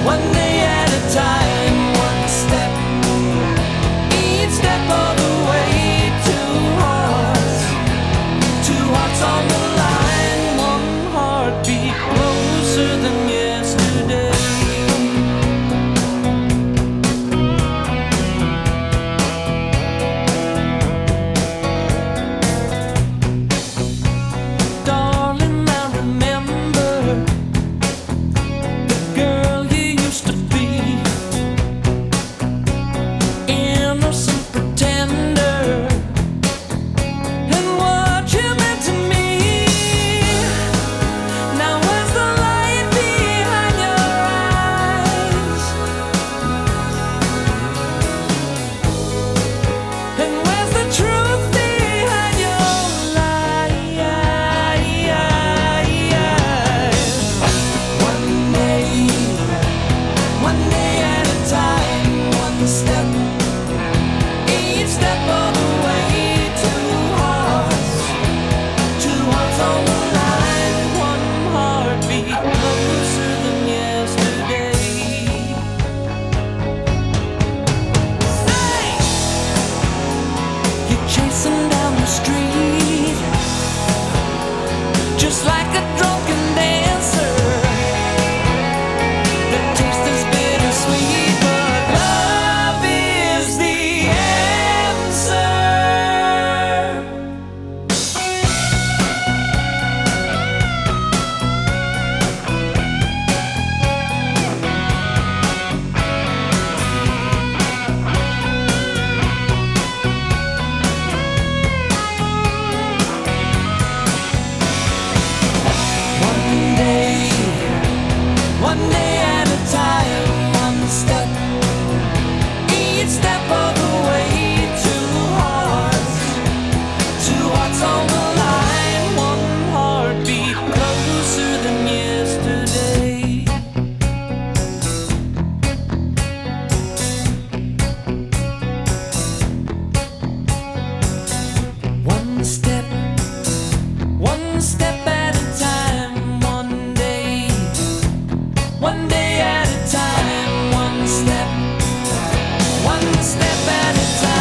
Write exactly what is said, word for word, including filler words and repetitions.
One day at a time, one step, each step of the way. Two hearts, two hearts on the line, one heartbeat closer than yesterday. Darling, I remember the girl you used to be, innocent pretender, and what you meant to me. Now where's the light behind your eyes? And where's the truth behind your lies? One day, one day at a time, one step, each step of the way. Two hearts, two hearts on the line, one heartbeat closer than yesterday. Say, you're chasing down the street, just like a drunken dancer. The taste is bittersweet, but love is the answer. One day, one day at a time, one step, each step of the way. Two hearts, two hearts on the line, one heartbeat closer than yesterday. One step, one step at a time, one day, one day at a time, one step, one step at a time.